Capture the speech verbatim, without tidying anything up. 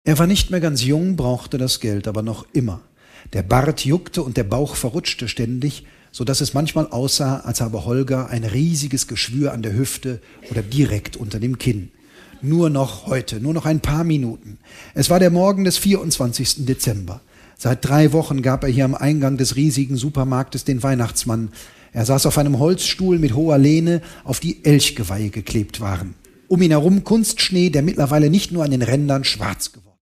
Er war nicht mehr ganz jung, brauchte das Geld aber noch immer. Der Bart juckte und der Bauch verrutschte ständig, so dass es manchmal aussah, als habe Holger ein riesiges Geschwür an der Hüfte oder direkt unter dem Kinn. Nur noch heute, nur noch ein paar Minuten. Es war der Morgen des vierundzwanzigsten Dezember. Seit drei Wochen gab er hier am Eingang des riesigen Supermarktes den Weihnachtsmann. Er saß auf einem Holzstuhl mit hoher Lehne, auf die Elchgeweihe geklebt waren. Um ihn herum Kunstschnee, der mittlerweile nicht nur an den Rändern schwarz geworden war.